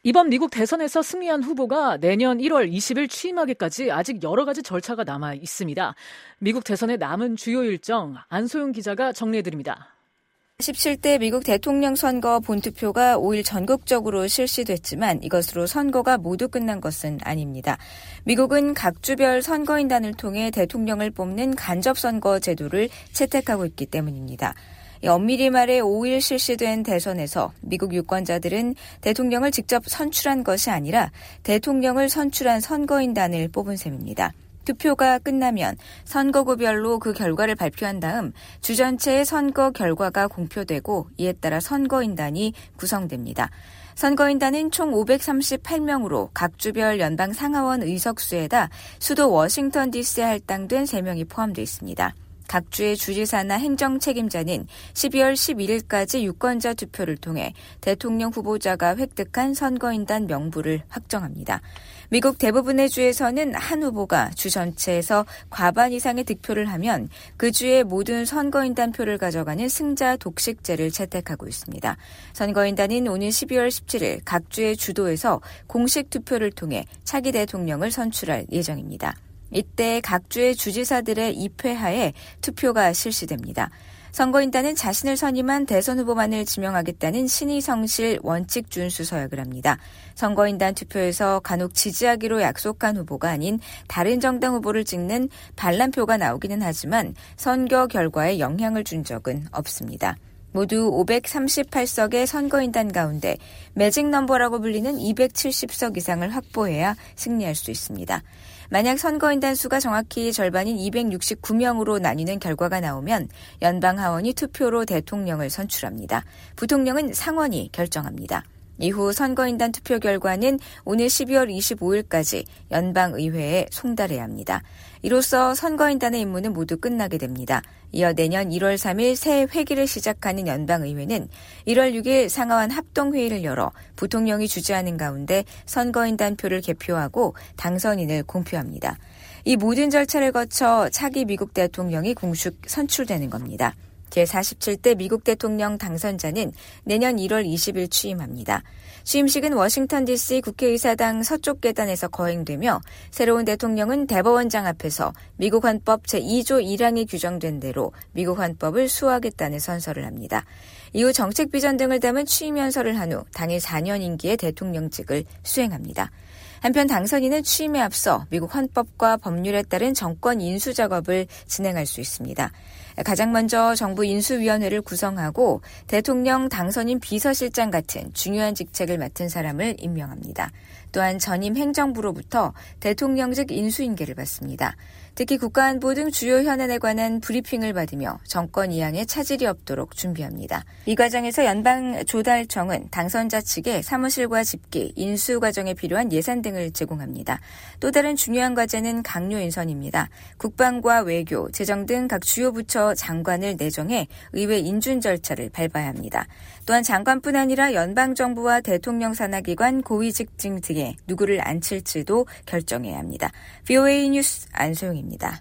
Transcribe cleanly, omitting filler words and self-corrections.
이번 미국 대선에서 승리한 후보가 내년 1월 20일 취임하기까지 아직 여러 가지 절차가 남아 있습니다. 미국 대선의 남은 주요 일정 안소영 기자가 정리해드립니다. 17대 미국 대통령 선거 본투표가 5일 전국적으로 실시됐지만 이것으로 선거가 모두 끝난 것은 아닙니다. 미국은 각 주별 선거인단을 통해 대통령을 뽑는 간접선거 제도를 채택하고 있기 때문입니다. 엄밀히 말해 5일 실시된 대선에서 미국 유권자들은 대통령을 직접 선출한 것이 아니라 대통령을 선출한 선거인단을 뽑은 셈입니다. 투표가 끝나면 선거구별로 그 결과를 발표한 다음 주 전체의 선거 결과가 공표되고 이에 따라 선거인단이 구성됩니다. 선거인단은 총 538명으로 각 주별 연방 상하원 의석수에다 수도 워싱턴 DC에 할당된 3명이 포함되어 있습니다. 각 주의 주지사나 행정 책임자는 12월 11일까지 유권자 투표를 통해 대통령 후보자가 획득한 선거인단 명부를 확정합니다. 미국 대부분의 주에서는 한 후보가 주 전체에서 과반 이상의 득표를 하면 그 주의 모든 선거인단 표를 가져가는 승자 독식제를 채택하고 있습니다. 선거인단은 오는 12월 17일 각 주의 주도에서 공식 투표를 통해 차기 대통령을 선출할 예정입니다. 이때 각 주의 주지사들의 입회하에 투표가 실시됩니다. 선거인단은 자신을 선임한 대선 후보만을 지명하겠다는 신의성실 원칙 준수 서약을 합니다. 선거인단 투표에서 간혹 지지하기로 약속한 후보가 아닌 다른 정당 후보를 찍는 반란표가 나오기는 하지만 선거 결과에 영향을 준 적은 없습니다. 모두 538석의 선거인단 가운데 매직 넘버라고 불리는 270석 이상을 확보해야 승리할 수 있습니다. 만약 선거인단 수가 정확히 절반인 269명으로 나뉘는 결과가 나오면 연방 하원이 투표로 대통령을 선출합니다. 부통령은 상원이 결정합니다. 이후 선거인단 투표 결과는 오늘 12월 25일까지 연방의회에 송달해야 합니다. 이로써 선거인단의 임무는 모두 끝나게 됩니다. 이어 내년 1월 3일 새 회기를 시작하는 연방의회는 1월 6일 상하원 합동회의를 열어 부통령이 주재하는 가운데 선거인단 표를 개표하고 당선인을 공표합니다. 이 모든 절차를 거쳐 차기 미국 대통령이 공식 선출되는 겁니다. 제47대 미국 대통령 당선자는 내년 1월 20일 취임합니다. 취임식은 워싱턴 DC 국회의사당 서쪽 계단에서 거행되며 새로운 대통령은 대법원장 앞에서 미국 헌법 제2조 1항이 규정된 대로 미국 헌법을 수호하겠다는 선서를 합니다. 이후 정책 비전 등을 담은 취임연설을 한 후 당일 4년 임기의 대통령직을 수행합니다. 한편 당선인은 취임에 앞서 미국 헌법과 법률에 따른 정권 인수 작업을 진행할 수 있습니다. 가장 먼저 정부 인수위원회를 구성하고 대통령 당선인 비서실장 같은 중요한 직책을 맡은 사람을 임명합니다. 또한 전임 행정부로부터 대통령직 인수인계를 받습니다. 특히 국가안보 등 주요 현안에 관한 브리핑을 받으며 정권 이양에 차질이 없도록 준비합니다. 이 과정에서 연방조달청은 당선자 측에 사무실과 집기, 인수 과정에 필요한 예산 등을 제공합니다. 또 다른 중요한 과제는 강요 인선입니다. 국방과 외교, 재정 등 각 주요 부처 장관을 내정해 의회 인준 절차를 밟아야 합니다. 또한 장관뿐 아니라 연방정부와 대통령 산하기관 고위직층 등에 누구를 앉힐지도 결정해야 합니다. VOA 뉴스 안소영입니다.